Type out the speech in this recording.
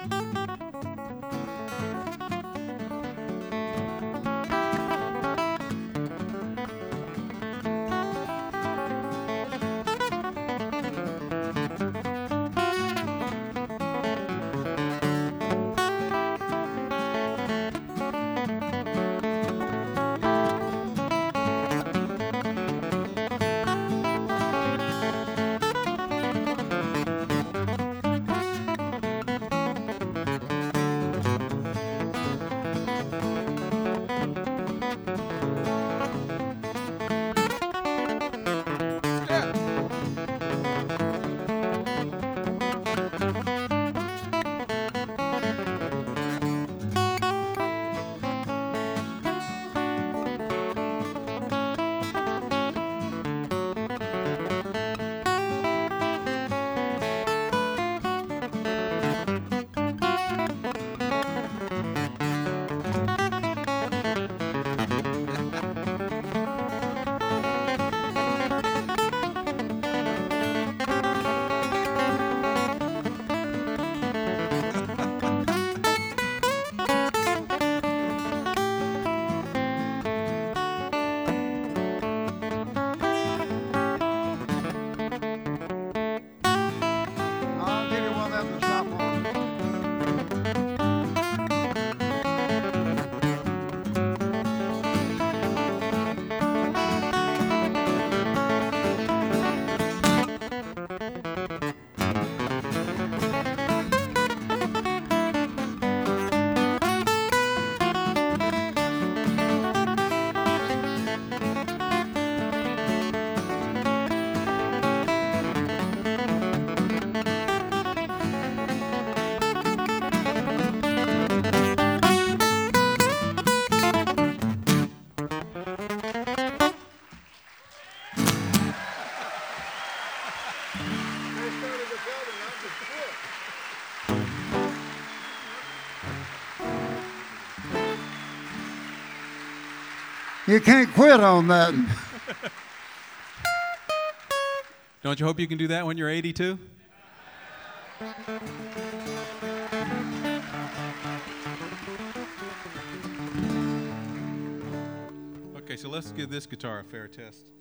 I'll give you one of them to stop on. They started to tell me not to quit. You can't quit on that. Don't you hope you can do that when you're 82? Okay, so let's give this guitar a fair test.